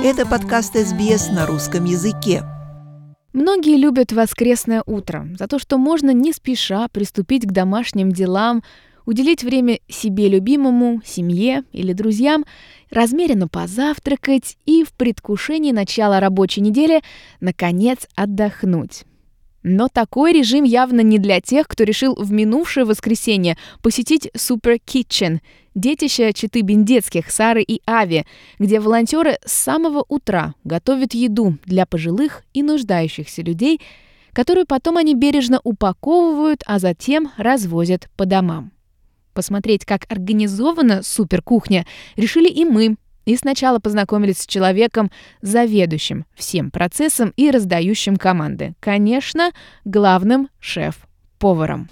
Это подкаст СБС на русском языке. Многие любят воскресное утро за то, что можно не спеша приступить к домашним делам, уделить время себе любимому, семье или друзьям, размеренно позавтракать и в предвкушении начала рабочей недели наконец отдохнуть. Но такой режим явно не для тех, кто решил в минувшее воскресенье посетить Super Kitchen, детище четы Бендецких, Сары и Ави, где волонтеры с самого утра готовят еду для пожилых и нуждающихся людей, которую потом они бережно упаковывают, а затем развозят по домам. Посмотреть, как организована суперкухня, решили и мы. И сначала познакомились с человеком, заведующим всем процессом и раздающим команды. Конечно, главным шеф-поваром.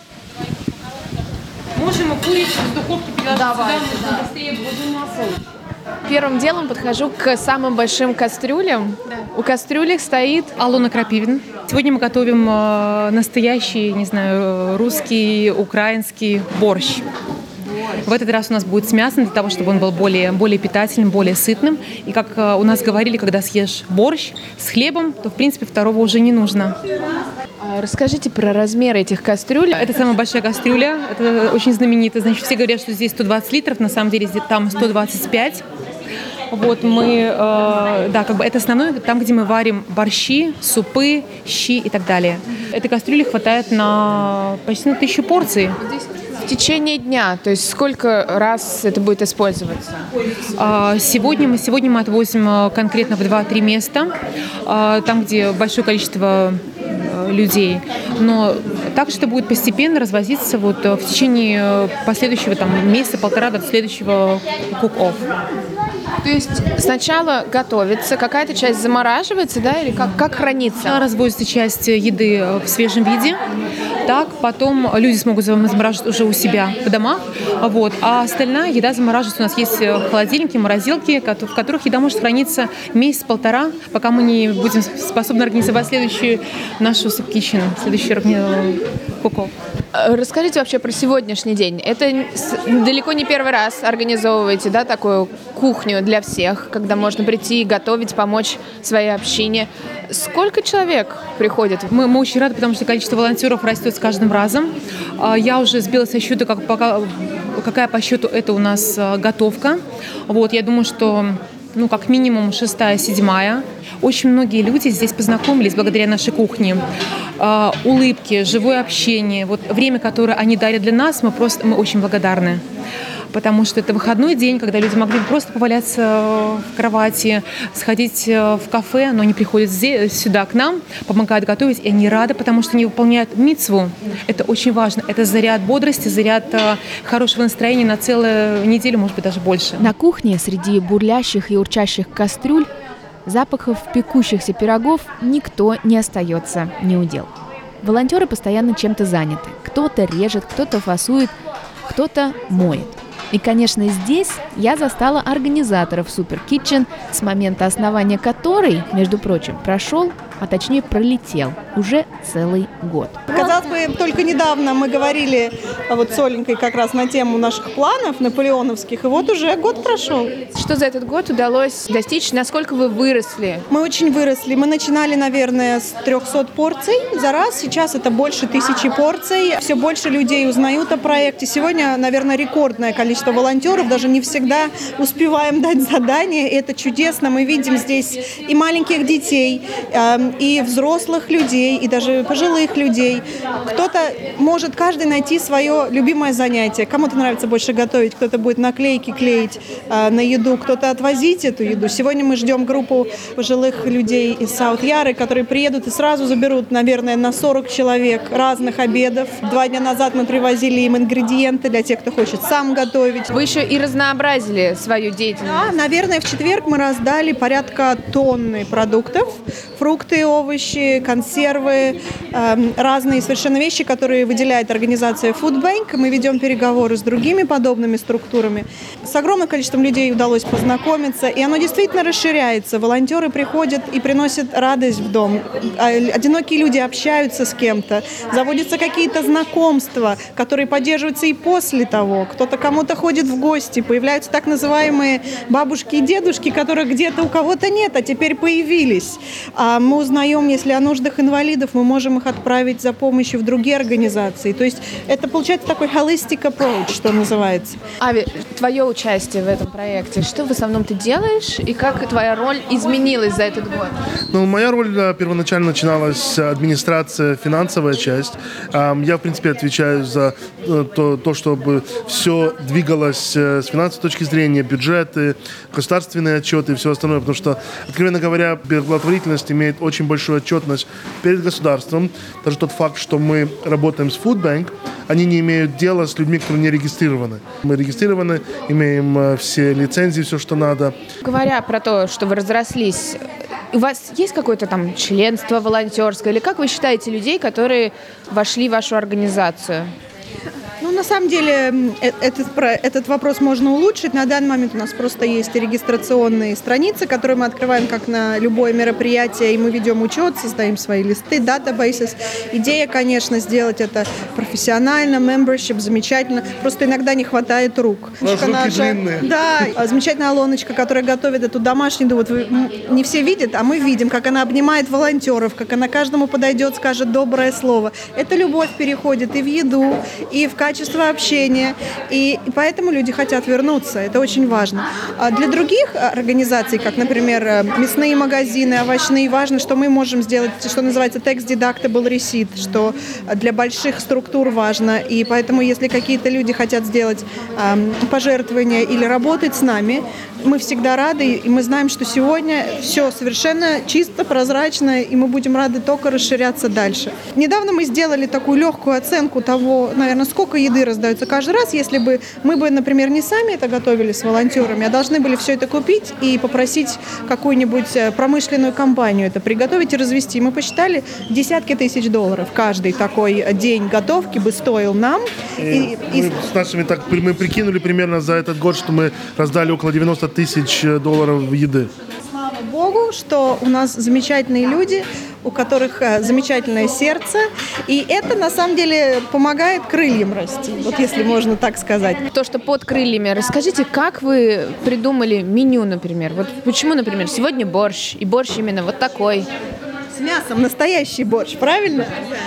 Можем и курицу в духовке переложить сюда, быстрее будет масло. Первым делом подхожу к самым большим кастрюлям. Да. У кастрюли стоит Алена Крапивина. Сегодня мы готовим настоящий, русский, украинский борщ. В этот раз у нас будет с мясом, для того, чтобы он был более питательным, более сытным. И как у нас говорили, когда съешь борщ с хлебом, то, в принципе, второго уже не нужно. Расскажите про размеры этих кастрюль. Это самая большая кастрюля, это очень знаменито. Значит, все говорят, что здесь 120 литров, на самом деле там 125. Вот это основное, там, где мы варим борщи, супы, щи и так далее. Этой кастрюли хватает почти на 1000 порций. В течение дня, то есть сколько раз это будет использоваться? Сегодня мы отвозим конкретно в 2-3 места, там, где большое количество людей. Но также это будет постепенно развозиться в течение последующего месяца-полтора до следующего cook-off. То есть сначала готовится, какая-то часть замораживается, да, или как хранится? Развозится часть еды в свежем виде. Так, потом люди смогут замораживать уже у себя в домах. А остальная еда замораживается. У нас есть холодильники, морозилки, в которых еда может храниться месяц-полтора, пока мы не будем способны организовать следующую нашу Soup Kitchen, следующий cook-off. Расскажите вообще про сегодняшний день. Это далеко не первый раз организовываете, да, такую кухню для всех, когда можно прийти и готовить, помочь своей общине. Сколько человек приходит? Мы очень рады, потому что количество волонтеров растет с каждым разом. Я уже сбила со счета, какая по счету это у нас готовка. Я думаю, что как минимум 6-я, 7-я. Очень многие люди здесь познакомились благодаря нашей кухне. Улыбки, живое общение. Время, которое они дарят для нас, мы очень благодарны. Потому что это выходной день, когда люди могли просто поваляться в кровати, сходить в кафе, но они приходят сюда к нам, помогают готовить, и они рады, потому что они выполняют мицву. Это очень важно. Это заряд бодрости, заряд хорошего настроения на целую неделю, может быть, даже больше. На кухне среди бурлящих и урчащих кастрюль, запахов пекущихся пирогов никто не остается неудел. Волонтеры постоянно чем-то заняты. Кто-то режет, кто-то фасует, кто-то моет. И, конечно, здесь я застала организаторов Super Kitchen, с момента основания которой, между прочим, прошел, а точнее пролетел уже целый год. Казалось бы, только недавно мы говорили с Оленькой как раз на тему наших планов наполеоновских, и уже год прошел. Что за этот год удалось достичь? Насколько вы выросли? Мы очень выросли. Мы начинали, наверное, с 300 порций за раз. Сейчас это больше 1000 порций. Все больше людей узнают о проекте. Сегодня, наверное, рекордное количество волонтеров. Даже не всегда успеваем дать задания. И это чудесно. Мы видим здесь и маленьких детей, и взрослых людей, и даже пожилых людей. Кто-то может каждый найти свое любимое занятие. Кому-то нравится больше готовить, кто-то будет наклейки клеить на еду, кто-то отвозить эту еду. Сегодня мы ждем группу пожилых людей из Саут-Яры, которые приедут и сразу заберут, наверное, на 40 человек разных обедов. 2 дня назад мы привозили им ингредиенты для тех, кто хочет сам готовить. Вы еще и разнообразили свою деятельность. Да, наверное, в четверг мы раздали порядка тонны продуктов, фрукты, фрукты, овощи, консервы, разные совершенно вещи, которые выделяет организация Food Bank. Мы ведем переговоры с другими подобными структурами. С огромным количеством людей удалось познакомиться, и оно действительно расширяется. Волонтеры приходят и приносят радость в дом. Одинокие люди общаются с кем-то, заводятся какие-то знакомства, которые поддерживаются и после того. Кто-то кому-то ходит в гости, появляются так называемые бабушки и дедушки, которых где-то у кого-то нет, а теперь появились. Мы узнаем, если о нуждах инвалидов, мы можем их отправить за помощью в другие организации. То есть это получается такой holistic approach, что называется. Ави, твое участие в этом проекте, что в основном ты делаешь и как твоя роль изменилась за этот год? Ну, моя роль первоначально начиналась с администрация, финансовая часть. Я, в принципе, отвечаю за то, чтобы все двигалось с финансовой точки зрения, бюджеты, государственные отчеты и все остальное, потому что, откровенно говоря, благотворительность имеет очень большую отчетность перед государством. Даже тот факт, что мы работаем с Food Bank, они не имеют дела с людьми, которые не регистрированы. Мы регистрированы, имеем все лицензии, все, что надо. Говоря про то, что вы разрослись, у вас есть какое-то там членство волонтерское? Или как вы считаете людей, которые вошли в вашу организацию? Ну, на самом деле, этот вопрос можно улучшить. На данный момент у нас просто есть регистрационные страницы, которые мы открываем как на любое мероприятие, и мы ведем учет, создаем свои листы, databases. Идея, конечно, сделать это профессионально, membership, замечательно. Просто иногда не хватает рук. Руки длинные. Да, замечательная Алоночка, которая готовит эту домашнюю еду. Вот вы не все видят, а мы видим, как она обнимает волонтеров, как она каждому подойдет, скажет доброе слово. Эта любовь переходит и в еду, и в качество общения, и поэтому люди хотят вернуться, это очень важно. А для других организаций, как, например, мясные магазины, овощные, важно, что мы можем сделать, что называется tax-deductible receipt, что для больших структур важно, и поэтому, если какие-то люди хотят сделать пожертвования или работать с нами, мы всегда рады, и мы знаем, что сегодня все совершенно чисто, прозрачно, и мы будем рады только расширяться дальше. Недавно мы сделали такую легкую оценку того, наверное, сколько еды раздается каждый раз, если бы мы бы, например, не сами это готовили с волонтерами, а должны были все это купить и попросить какую-нибудь промышленную компанию это приготовить и развести. Мы посчитали, десятки тысяч долларов каждый такой день готовки бы стоил нам. Мы прикинули примерно за этот год, что мы раздали около 90 тысяч долларов еды. Слава Богу, что у нас замечательные люди, у которых замечательное сердце, и это на самом деле помогает крыльям расти, вот если можно так сказать. То, что под крыльями. Расскажите, как вы придумали меню, например? Вот почему, например, сегодня борщ, и борщ именно вот такой? С мясом, настоящий борщ, правильно?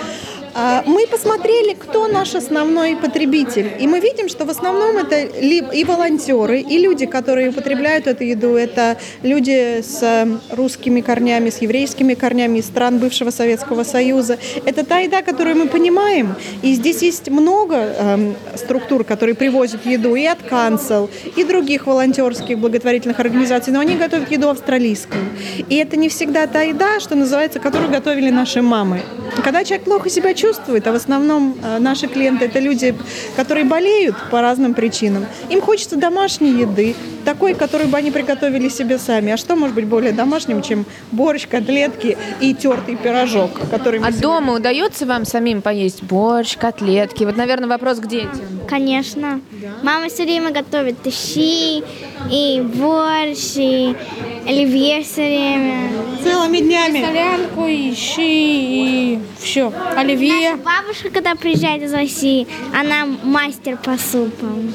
Мы посмотрели, кто наш основной потребитель. И мы видим, что в основном это и волонтеры, и люди, которые употребляют эту еду. Это люди с русскими корнями, с еврейскими корнями из стран бывшего Советского Союза. Это та еда, которую мы понимаем. И здесь есть много структур, которые привозят еду и от Council, и других волонтерских благотворительных организаций. Но они готовят еду австралийскую. И это не всегда та еда, что называется, которую готовили наши мамы. Когда человек плохо себя чувствует, а в основном наши клиенты – это люди, которые болеют по разным причинам, им хочется домашней еды, такой, которую бы они приготовили себе сами. А что может быть более домашним, чем борщ, котлетки и тертый пирожок, который мы А дома удается вам самим поесть борщ, котлетки? Вот, наверное, вопрос к детям. Конечно. Мама все время готовит и щи, и борщ, и оливье все время. целыми днями. Солянку, и щи, и все. Оливье. Наша бабушка, когда приезжает из России, она мастер по супам.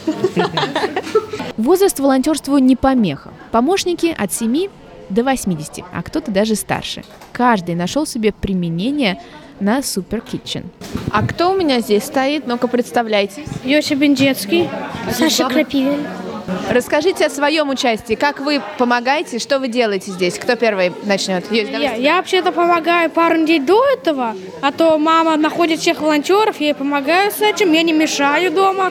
Возраст волонтерству не помеха. Помощники от 7 до 80, а кто-то даже старше. Каждый нашел себе применение на Super Kitchen. А кто у меня здесь стоит? Ну-ка, представляйтесь. Йосип Бендецкий. Саша Крапивин. Расскажите о своем участии. Как вы помогаете? Что вы делаете здесь? Кто первый начнет? Я вообще-то помогаю пару недель до этого, а то мама находит всех волонтеров, я ей помогаю с этим, я не мешаю дома.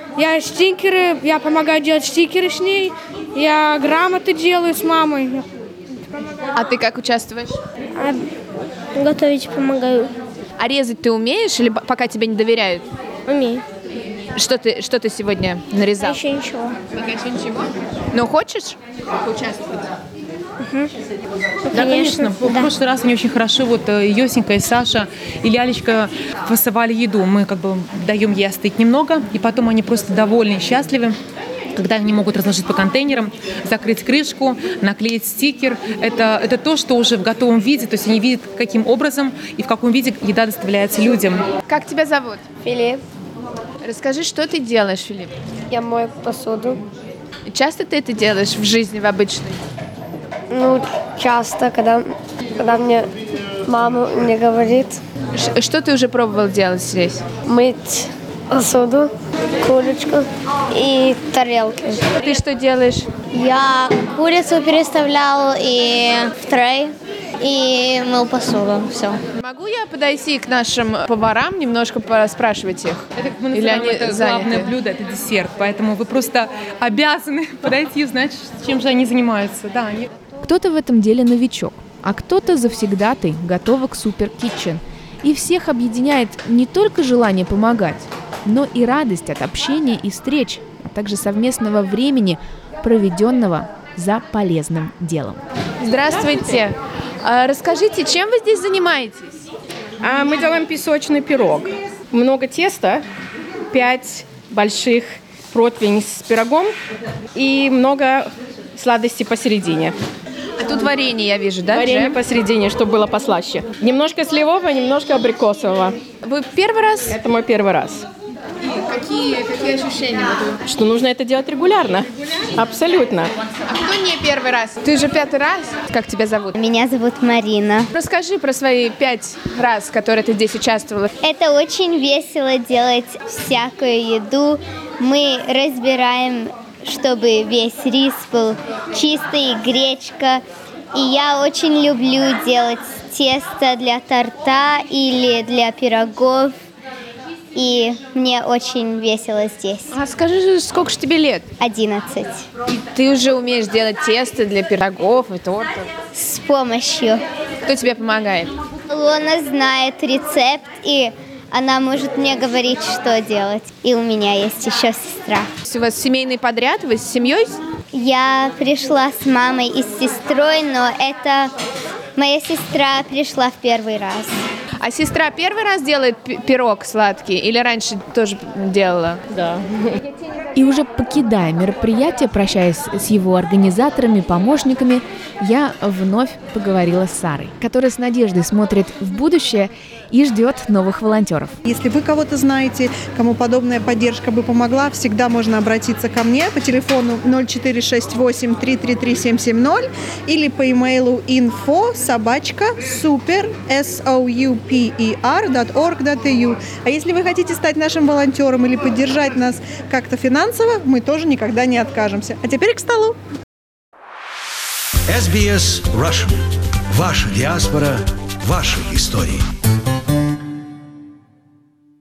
Я помогаю делать стикеры с ней, я грамоты делаю с мамой. А ты как участвуешь? Готовить помогаю. А резать ты умеешь или пока тебе не доверяют? Умею. Что ты сегодня нарезал? Еще ничего. Пока еще ничего. Ну, хочешь участвовать? Да, конечно. В Да. прошлый раз они очень хорошо, вот Йосенька и Саша и Лялечка фасовали еду. Мы как бы даем ей остыть немного, и потом они просто довольны и счастливы, когда они могут разложить по контейнерам, закрыть крышку, наклеить стикер. Это то, что уже в готовом виде, то есть они видят, каким образом и в каком виде еда доставляется людям. Как тебя зовут? Филипп, Расскажи, что ты делаешь, Филипп? я мою посуду. Часто ты это делаешь в жизни, в обычной? Ну, часто, когда мне мама мне говорит Что ты уже пробовал делать здесь? мыть посуду, курочку и тарелки. Ты что делаешь? Я курицу переставлял и в трей, и мыл посуду. Все. Могу я подойти к нашим поварам, немножко поспрашивать их? Это, как мы Или называем, они это заняты? главное блюдо, это десерт. Поэтому вы просто обязаны подойти и узнать, чем же они занимаются. Да, они... Кто-то в этом деле новичок, а кто-то завсегдатый, готовый к супер-китчен. И всех объединяет не только желание помогать, но и радость от общения и встреч, а также совместного времени, проведенного за полезным делом. Здравствуйте! Расскажите, чем вы здесь занимаетесь? Мы делаем песочный пирог. Много теста, 5 больших противней с пирогом и много сладостей посередине. А тут варенье, я вижу, да? Варенье джем? посередине, чтобы было послаще. Немножко сливового, немножко абрикосового. Вы первый раз? Это мой первый раз. Какие ощущения? Что нужно это делать регулярно. Абсолютно. А кто не первый раз? Ты уже 5-й раз? Как тебя зовут? Меня зовут Марина. Расскажи про свои 5 раз, которые ты здесь участвовала. Это очень весело делать всякую еду. Мы разбираем, чтобы весь рис был чистый, гречка. И я очень люблю делать тесто для торта или для пирогов. И мне очень весело здесь. А скажи, сколько же тебе лет? 11. И ты уже умеешь делать тесто для пирогов и тортов. С помощью. Кто тебе помогает? Лона знает рецепт, и она может мне говорить, что делать. И у меня есть еще сестра. У вас семейный подряд? Вы с семьей? Я пришла с мамой и с сестрой, но это моя сестра пришла в первый раз. А сестра первый раз делает пирог сладкий или раньше тоже делала? Да. И уже покидая мероприятие, прощаясь с его организаторами, помощниками, я вновь поговорила с Сарой, которая с надеждой смотрит в будущее и ждет новых волонтеров. Если вы кого-то знаете, кому подобная поддержка бы помогла, всегда можно обратиться ко мне по телефону 0468 333 770 или по имейлу info@super.org.au. А если вы хотите стать нашим волонтером или поддержать нас как-то финансово, мы тоже никогда не откажемся. А теперь к столу. SBS Russian. Ваша диаспора, ваши истории.